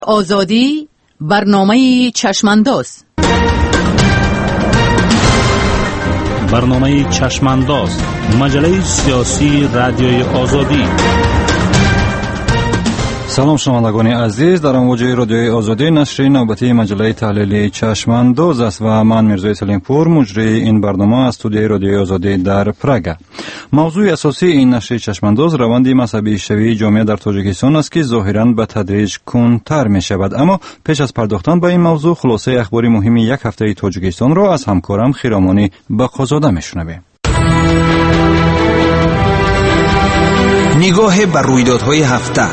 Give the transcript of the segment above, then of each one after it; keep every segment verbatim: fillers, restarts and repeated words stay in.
آزادی، برنامه چشمانداز. برنامه چشمانداز، مجله سیاسی رادیوی آزادی. سلام شنوندگان عزیز، در امواج رادیوی آزادی نشر نوبتی مجله تحلیلی چشمانداز است و من میرزا سلیمپور مجری این برنامه از استودیوی رادیوی آزادی در پراگ. موضوع اساسی این نشر چشمانداز روند مذهبی شوی جامعه در تاجیکستان است که ظاهراً به تدریج کندتر می شود. اما پیش از پرداختن به این موضوع خلاصه اخباری مهم یک هفته تاجیکستان را از همکارم خیرامانی بقازاده میشنویم. نگاه بر رویدادهای هفته.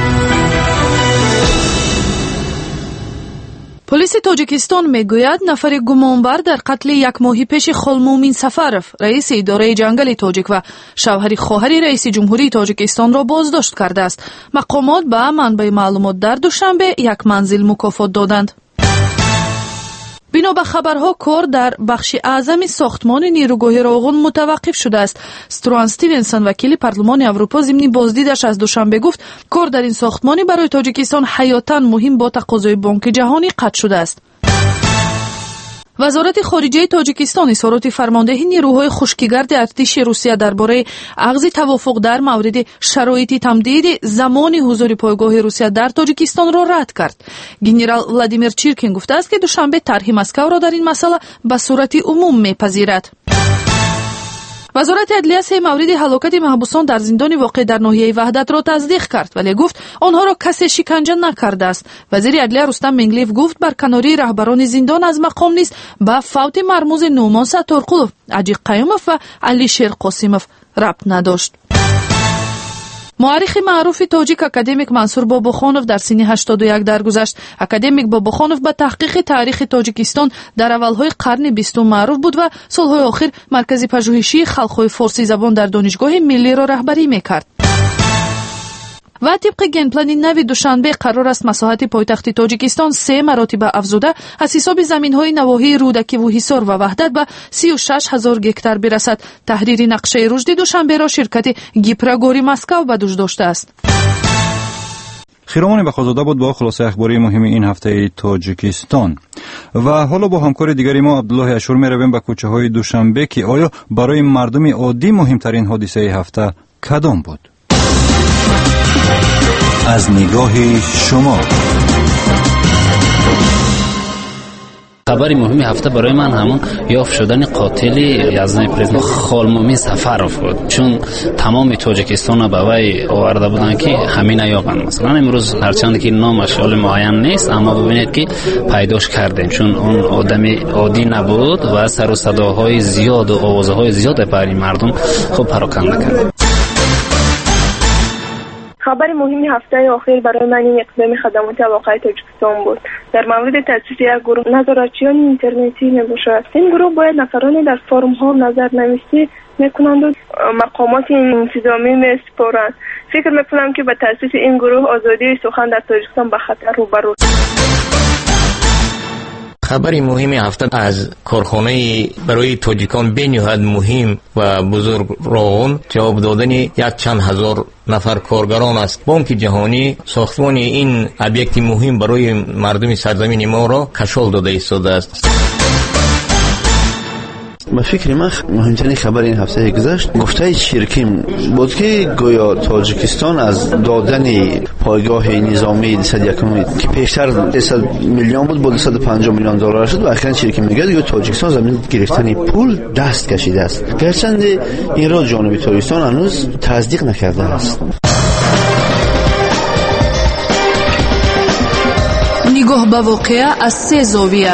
پلیس تاجیکستان میگوید نفر گمانبر در قتل یک ماهی پیش خالمومین سفرف رئیس اداره جنگل تاجیک و شوهر خواهر رئیس جمهوری تاجیکستان را بازداشت کرده است. مقامات به منبع معلومات در دوشنبه یک منزل مکافات دادند. بنا به خبرها کار در بخش اعظم ساختمان نیروگاه راغون متوقف شده است. استروان استیونسن وکیل پارلمان اروپا ضمن بازدیدش از دوشنبه گفت کار در این ساختمان برای تاجیکستان حیاتاً مهم با تقاضای بانک جهانی قطع شده است. وزارت خارجه تاجیکستان اظهارات فرماندهی نیروهای خشکیگرد ارتش روسیه درباره اخذ توافق در مورد شرایط تمدید زمان حضور پایگاه روسیه در تاجیکستان را رد کرد. گنرال ولادیمیر چیرکین گفته است که دوشنبه طرح مسکو را در این مسئله به صورت عموم میپذیرد. وزارت عدلیه سه مورد هلاکت محبوسان در زندان واقع در ناحیه وحدت را تصدیق کرد ولی گفت آنها را کسی شکنجه نکرده است. وزیر عدلیه رستم منگلیف گفت برکناری رهبران زندان از مقام نیز به فوت مرموز نومان ستارقلوف، عجیق قیوموف و علی شیر قاسموف ربط نداشت. مورخ معروف تاجیک اکادمیک منصور باباخانوف در سن هشتاد و یک درگذشت. اکادمیک باباخانوف به تحقیق تاریخ تاجیکستان در اولهای قرن بیستم معروف بود و سالهای آخر مرکز پژوهشی خلق‌های فارسی زبان در دانشگاه ملی را رهبری میکرد. و طبق گنپلان نوی دوشنبه قرار است مساحت پایتخت تاجیکستان سه مراتب افزوده از حساب زمین‌های نواحی رودکی و حصار و وحدت به سی و شش هزار گکتار برسد. تحریر نقشه رشد دوشنبه را شرکت گیپراگوری مسکو به دوش داشته است. خیرامانی بقازاده بود با خلاصه اخباری مهم این هفته تاجیکستان. و حالا با همکار دیگری ما عبدالله اشور می رویم به کوچه های دوشنبه که آیا برای مردم عادی مهمترین حادثه هفته کدام بود؟ از نگاه شما. خبر مهمی هفته برای من همون یافت شدن قاتل یزدان پرزیدنت خالمومین سفرف بود، چون تمام تاجیکستان را به وی آورده بودن که همین یابند. مثلا امروز هرچند که نامش حال معین نیست اما ببینید که پیداش کردیم، چون اون آدم عادی نبود و سر و صداهای زیاد و آوازهای زیاد برای مردم خوب پراکنده کرد. خبر مهمی هفته اخیر برای من این اقدام خدمات واقعی تاجیکستان بود. در مورد تأسیس یک گروه نظارتچیان اینترنتی میباشد. این گروه باید نفرانی در فورم ها نظر نویسی میکنند و مقامات انتظامی میسپارند. فکر میکنم که به تأسیس این گروه آزادی سخن در تاجیکستان به خطر روبرو. خبری مهم هفته از کارخانه برای تاجیکان بنیاد مهم و بزرگ راغون جواب دادن یک چند هزار نفر کارگران است. بانک جهانی ساختمان این ابیکت مهم برای مردم سرزمین ما را کشال داده ایستاده است. به فکر من مهمترین خبر این هفته گذشت گفته چیرکین بود که گویا تاجیکستان از دادن پایگاه نظامی دویست و یک که پیشتر دویست میلیون بود با دویست و پنجاه میلیون دلار شد و اخیراً چیرکین میگه گویا تاجیکستان زمین گرفتن پول دست کشیده است، گرچند این را جانب تاجیکستان هنوز تصدیق نکرده است. نگاه به واقعه از سه زاویه.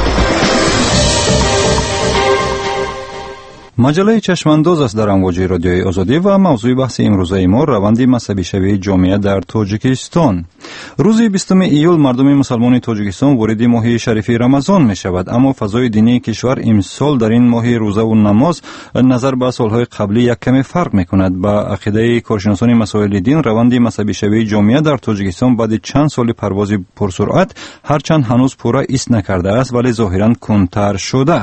مجله چشمانداز است در امواج رادیوی آزادی و موضوع بحث امروزه ما روند مذهبی شوی جامعه در تاجیکستان. روز بیستم ایول مردم مسلمان تاجیکستان وارد ماه شریف رمضان می شود، اما فضای دینی کشور امسال در این ماه روزه و نماز نظر به سالهای قبلی یک کمی فرق می کند. با عقیده کارشناسان مسائل دین روند مذهبی شوی جامعه در تاجیکستان بعد چند سال پرواز پرسرعت هرچند هنوز پورا ایست نکرده است ولی ظاهرا کندتر شده است.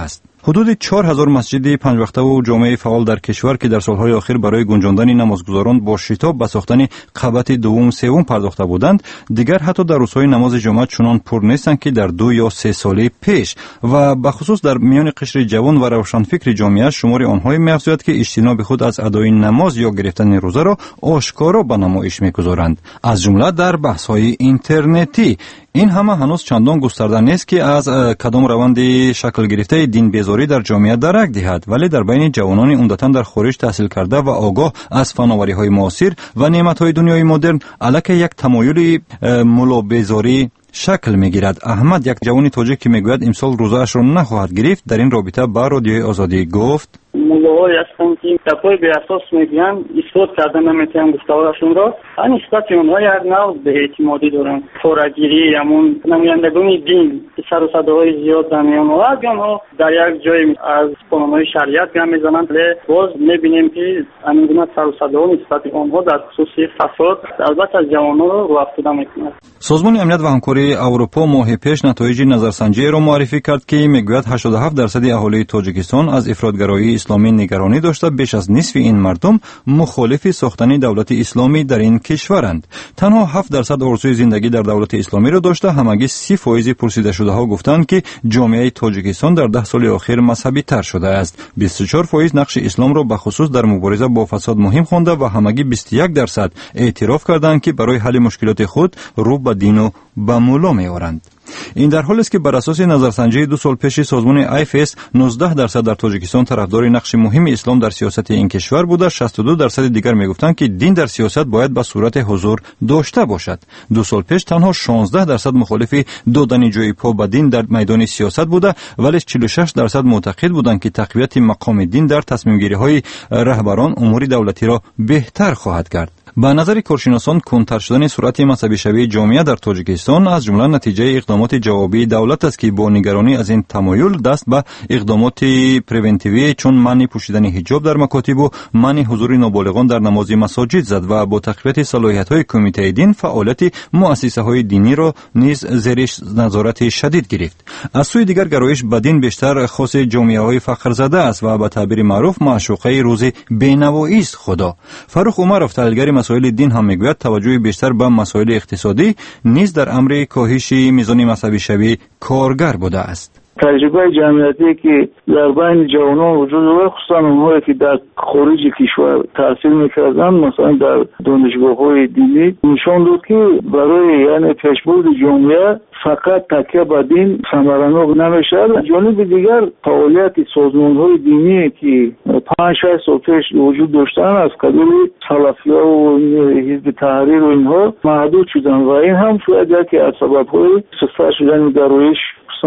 حدود چهار هزار مسجد پنج وقته و جامعه فعال در کشور که در سالهای اخیر برای گنجاندن نمازگزاران با شتاب به ساختن قبت دوم و سوم پرداخته بودند، دیگر حتی در روزهای نماز جمعه چنان پر نیستند که در دو یا سه سال پیش. و به خصوص در میان قشر جوان و روشنفکر جامعه شمار آنها می‌افزاید که اجتناب خود از ادای نماز یا گرفتن روزه را آشکارا به نمایش می‌گذارند، از جمله در بحث‌های اینترنتی. این همه هنوز چندان گسترده نیست که از کدام روند شکل گرفته دین بیزاری در جامعه درک دهد، ولی در بین جوانان عمدتاً در خارج تحصیل کرده و آگاه از فناوری‌های معاصر و نعمت‌های دنیای مدرن علیه یک تمایل ملا بیزاری شکل میگیرد. احمد، یک جوان تاجیک که میگوید امسال روزه‌اش را نخواهد گرفت، در این رابطه با رادیوی آزادی گفت: مولای هستن که تپای به اساس میگن اثبات کردن نمیتونن گفتارشون را، این نسبت اونها یک نوع به اعتمادی دارن، فورگیری همون نمایندگان دین سر و صداهای زیاد در میان و اگرها در یک جای از قانونهای شریعت گام میزنند، ولی باز میبینیم که همین گونه سر و صداها نسبت اونها در خصوص فساد البته از جوانان رو رو افتاده میکنند. سازمان امنیت و همکاری اروپا ماه پیش نتایج نظرسنجی را معرفی کرد که میگوید هشتاد و هفت درصد اهالی تاجیکستان از افراطگرایی اسلامی نگرانی داشته. بیش از نصف این مردم مخالف ساختن دولت اسلامی در این کشورند. تنها هفت درصد آرزوی زندگی در دولت اسلامی را داشته. همگی سی فایز پرسیده شده ها گفتند که جامعه تاجیکستان در ده سال اخیر مذهبی تر شده است. بیست و چهار فایز نقش اسلام را به خصوص در مبارزه با فساد مهم خوانده و همگی بیست و یک درصد اعتراف کردند که برای حل مشکلات خود رو به دین و به مولا می‌آورند. این در حالی است که بر اساس نظرسنجی دو سال پیش سازمان آیفس نوزده درصد در تاجیکستان طرفدار نقش مهم اسلام در سیاست این کشور بوده. شصت و دو درصد دیگر میگفتند که دین در سیاست باید به صورت حضور داشته باشد. دو سال پیش تنها شانزده درصد مخالف دادن جای پا به دین در میدان سیاست بوده، ولی چهل و شش درصد معتقد بودند که تقویت مقام دین در تصمیم گیری های رهبران امور دولتی را بهتر خواهد کرد. به نظر کارشناسان کمتر شدن سرعت مذهبی شوی جامعه در تاجیکستان از جمله نتیجه اقدامات جوابی دولت است که با نگرانی از این تمایل دست به اقدامات پرونتیوی چون منع پوشیدن حجاب در مکاتب و منع حضور نابالغان در نماز مساجد زد و با تقویت صلاحیت‌های کمیته دین فعالیت مؤسسه‌های دینی را نیز زیر نظارت شدید گرفت. از سوی دیگر گرایش به دین بیشتر خاص جامعه‌های فقر زده است و به تعبیر معروف معشوقه روز بینوایی است. خدا فروخ عمرov تحلیلگر مسائل دین هم میگوید توجه بیشتر به مسائل اقتصادی نیز در امر کاهش میزان مذهبی شوی کارگر بوده است. تجربه جمعیتی که در بین جوانان وجود دارد، خصوصا اونهایی که در خارج کشور تحصیل میکردن، مثلا در دانشگاه‌های دینی، نشان داد که برای یعنی پیشبرد جامعه فقط تکیه به دین ثمرانok نمیشد. جانب دیگر فعالیت سازمان‌های دینی که پنج شش سال پیش وجود داشتن از قبیل سلفی‌ها و حزب تحریر و اینها محدود شدن و این هم شاید یکی از سبب‌های سسته شدن گرایش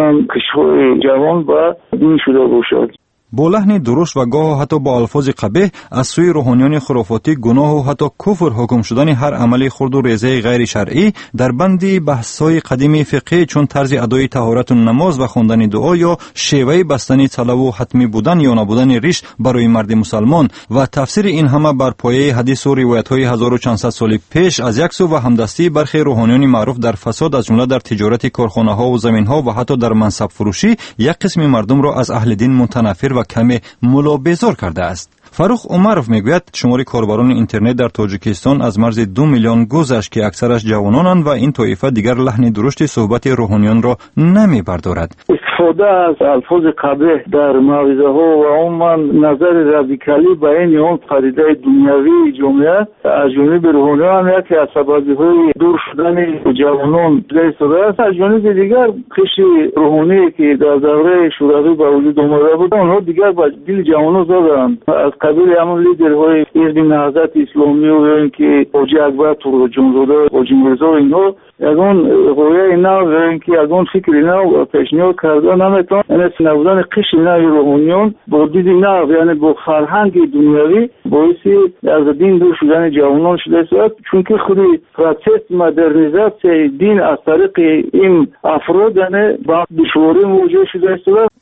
کشور جوان با دین شده باشد. با لحن درشت و گاه حتی با الفاظ قبیح از سوی روحانیان خرافاتی گناه و حتی کفر حکم شدن هر عمل خرد و ریزه غیر شرعی در بند بحث‌های قدیمی فقهی چون طرز ادای طهارت و نماز و خواندن دعا یا شیوه بستن طلب و حتمی بودن یا نبودن ریش برای مرد مسلمان و تفسیر این همه بر پایه حدیث و روایت‌های هزار و چندصد سال پیش از یک سو و همدستی برخی روحانیان معروف در فساد از جمله در تجارت کارخانه‌ها و زمین‌ها و حتی در منصب فروشی یک قسم مردم را از اهل دین متنفر و کمی ملا بیزار کرده است. فروخ عمرov میگوید شمار کاربران اینترنت در تاجیکستان از مرز دو میلیون گذشت که اکثرش جوانانند و این طایفه دیگر لحن درشت صحبت روحانیان را نمیبردارد. استفاده از الفاظ قبیح در موعظه ها و عموما نظر رادیکالی به این اون پدیده دنیوی جامعه از جانب روحانیان یکی از سبب‌های دور شدن جوانان شده است. از جانب دیگر قشر روحانی که در دوره شوروی به وجود آمده بود آنها دیگر به دل جوانان زدند. از قبیل همون لیدرهای حزب نهضت اسلامی و اینکه حاجی اکبر ترجمانزاده حاجی میرزا و اینها یگان رویه نو و اینکه یگان فکر نو پیشنهاد کرده نمیتون یعنی نبودن قشر نوی روحانیون با دید نو یعنی با فرهنگ دنیوی باعثی از دین دور شدن جوانان شده است چون که خود پروسس مدرنیزاسیون دین از طریق این افراد یعنی با دشواری موجود شده است.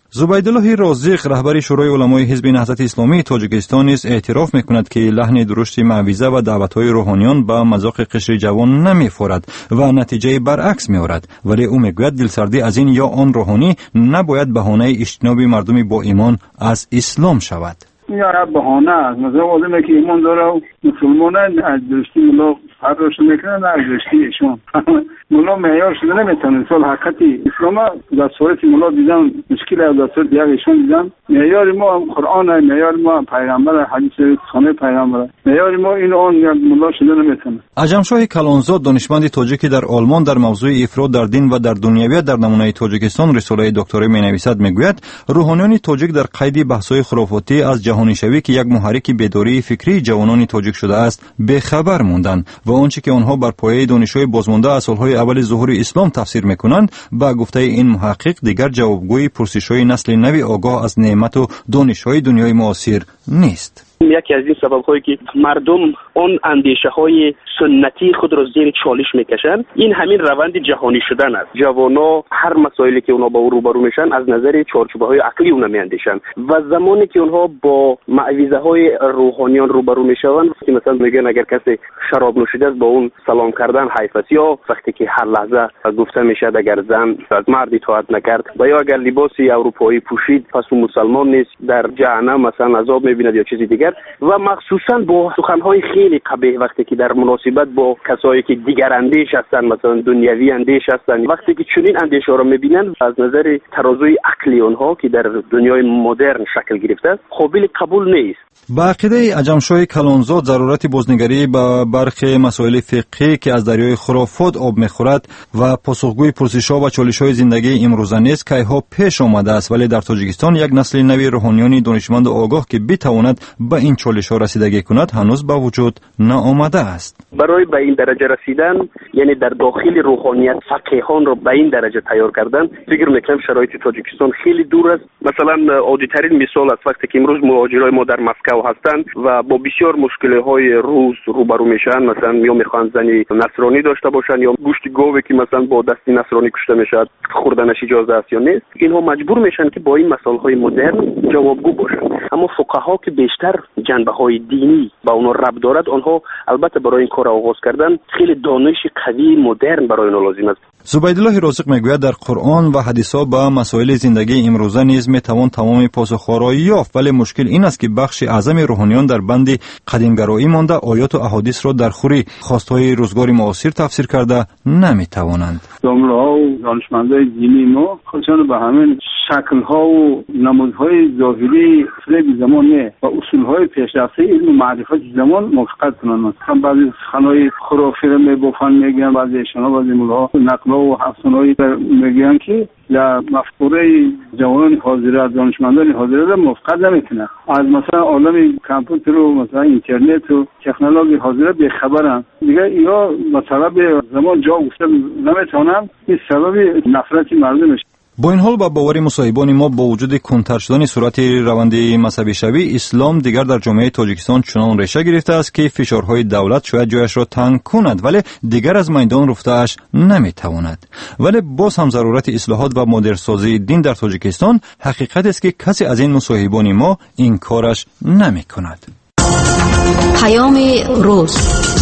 زبیدالله رازق رهبر شورای علمای حزب نهضت اسلامی تاجیکستان نیز اعتراف میکند که لحن درشت معویزه و دعوت‌های روحانیان به مذاق قشر جوان نمیخورد و نتیجه برعکس میآورد، ولی او میگوید دلسردی از این یا آن روحانی نباید بهانه اجتناب مردم با ایمان از اسلام شود. یا بهانه است، مثلا آدمی که ایمان داره و مسلمانه از درستی ملا فرش میکنه، نه از درستی ایشون ملا معیار شده نمیتونه. سال حقیقت اسلام در صورت ملا دیدن مشکل از در صورت دیگر ایشون دیدن. معیار ما قرآن، معیار ما پیغمبر، حدیث خانه پیغمبر، معیار ما این آن ملا شده نمیتونه. عجمشاه کلانزاد دانشمند تاجیکی در آلمان در موضوع افراد در دین و در دنیویت در نمونه تاجیکستان رساله دکترای مینویسد میگوید روحانیان تاجیک در قید بحث‌های خرافاتی از جهانی شوی که یک محرک بیداری فکری جوانان تاجیک شده است بخبر موندند و آنچه که آنها بر پایه دانش‌های بازمانده از سال‌های اول ظهور اسلام تفسیر می‌کنند با گفته این محقق دیگر جوابگوی پرسش‌های نسل نوی آگاه از نعمت و دانش‌های دنیای معاصر نیست. یکی از این سبب‌هایی که مردم اون اندیشه‌های سنتی خود را زیر چالش میکشند این همین روند جهانی شدن است. جوانا هر مسائلی که اونها با او روبرو میشن از نظر چارچوب‌های عقلی اونها میاندیشن و زمانی که اونها با معویزه‌های روحانیان روبرو میشوند که مثلا میگن اگر کسی شراب نوشیده است با اون سلام کردن حیف است، یا وقتی که هر لحظه گفته میشد اگر زن از مرد اطاعت نکرد و یا اگر لباسی اروپایی پوشید پس اون مسلمان نیست، در جهنم مثلا عذاب میبیند یا چیزی دیگر. و مخصوصا با سخن‌های خیلی قبیح وقتی که در مناسبت با کسایی که دیگر اندیش هستند، مثلا دنیوی اندیش هستند، وقتی که چنین اندیش‌ها را می‌بینند از نظر ترازوی عقلی آنها که در دنیای مدرن شکل گرفته است قابل قبول نیست. با عقیده عجمشاه کلانزاد ضرورت بازنگری به برخی مسائل فقهی که از دریای خرافات آب می‌خورد و پاسخگوی پرسش‌ها و چالش‌های زندگی امروزه نیست که ها پیش آمده است، ولی در تاجیکستان یک نسل نوی روحانیان دانشمند و آگاه که بتواند به این چالش‌ها رسیدگی کند هنوز به وجود نآمده است. برای به این درجه رسیدن یعنی در داخل روحانیت فقیهان را به این درجه تیار کردن فکر می‌کنم شرایط تاجیکستان خیلی دور است. مثلا عادی‌ترین مثال است وقتی که امروز مهاجرای ما در مسکو هستند و با بسیار مشکل‌های روز روبرو میشن، مثلا یا میخوان زنی نصرانی داشته باشن یا گوشت گاوی که مثلا با دستی نصرانی کشته میشه خوردنش اجازه است یا نیست، اینها مجبور میشن که با این مسائل مدرن جوابگو باشن. اما فقها که بیشتر جنبه‌های دینی با اونها ربط دارد، آنها البته برای این کار آغاز کردن خیلی دانش قوی مدرن برای اونها لازم است. زبیدالله رازق میگوید در قرآن و حدیث‌ها با مسائل زندگی امروزه نیز میتوان تمام پاسخ‌ها را یافت، ولی مشکل این است که بخش اعظم روحانیان در بند قدیمگرایی مانده آیات و احادیث را در خوری خواست‌های روزگار معاصر تفسیر کرده نمیتوانند. جامعه‌ها و دانشمندان دینی ما خودشان به همین شکل‌ها و نمودهای ظاهری فریب زمان و اصول‌های پیشرفته علم و معرفت زمان موافقت کنند. مثلا بعضی خانه‌های خرافی را میگفتن میگن، بعضی ایشانا بعضی مولاها نقل‌ها و افسانه‌ای میگن که در مفکوره جوانان حاضر دانشمندان حاضر را موافقت نمیکنند. از مثلا عالم کامپیوتر و مثلا اینترنت و تکنولوژی حاضر به خبرن دیگه یا مثلا به زمان جا گفته نمیتونن، این سبب نفرت مردم میشه. با این حال با باور مصاحبان ما با وجود کنتر شدن صورت روند مذهبی شوی اسلام دیگر در جامعه تاجیکستان چنان ریشه گرفته است که فشارهای دولت شاید جایش را تنگ کند ولی دیگر از میدان رفته‌اش نمیتواند. ولی باز هم ضرورت اصلاحات و مدرنسازی دین در تاجیکستان حقیقت است که کسی از این مصاحبان ما این کارش نمیکند. پیام روز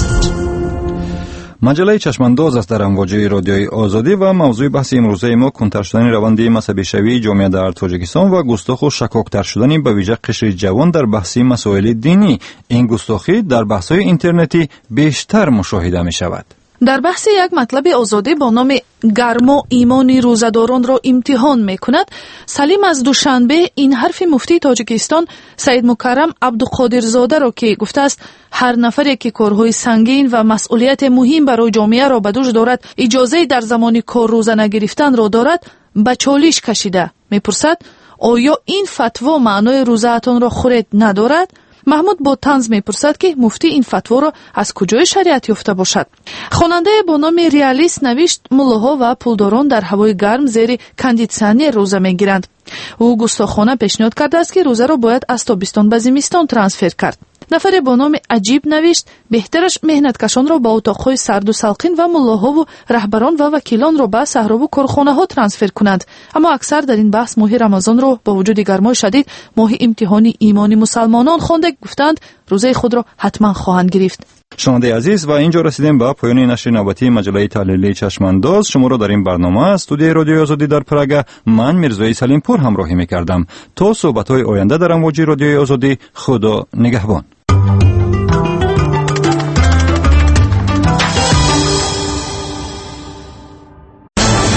مجله چشمانداز است در امواج رادیوی آزادی و موضوع بحث امروزه ما کنتر شدن روند مذهبی شوی جامعه در تاجیکستان و گستاخ و شکاکتر شدن به ویژه قشر جوان در بحث مسائل دینی. این گستاخی در بحث‌های اینترنتی بیشتر مشاهده می شود. در بحث یک مطلب آزادی با نام گرما ایمان روزداران را امتحان می کند، سلیم از دوشنبه این حرف مفتی تاجیکستان سید مکرم عبدالقادرزاده را که گفته است هر نفری که کارهای سنگین و مسئولیت مهم برای جامعه را به دوش دارد اجازه در زمان کار روزه نگرفتن را دارد به چالش کشیده. می پرسد آیا این فتوا معنای روزه‌تان را خورد ندارد؟ محمود با طنز میپرسد که مفتی این فتوا را از کجای شریعت یافته باشد. خواننده با نام ریالیست نوشت ملاها و پولداران در هوای گرم زیر کاندیسیونر روزه میگیرند. او گستاخانه پیشنهاد کرده است که روزه را باید از تابستان به زمستان ترانسفر کرد. нафаре бо номи аҷиб навишт беҳтараш меҳнаткашонро ба отоқҳои сарду салқин ва муллоҳову раҳбарон ва вакилонро ба саҳрову корхонаҳо трансфер кунанд. аммо аксар дар ин баҳс моҳи рамазонро бо вуҷуди гармои шадид моҳи имтиҳони имони мусалмонон хонда гуфтанд рӯзаи худро ҳатман хоҳанд гирифт. шунавандаи азиз, ва инҷо расидем ба поёни нашри навбатии маҷаллаи таҳлилии Чашмандоз. шуморо дар ин барнома аз студияи Радиои Озодӣ дар Прага ман Мирзои Салимпур ҳамроҳӣ мекардам. то суҳбатҳои оянда дар амвоҷи Радиои Озодӣ, худо нигаҳбон.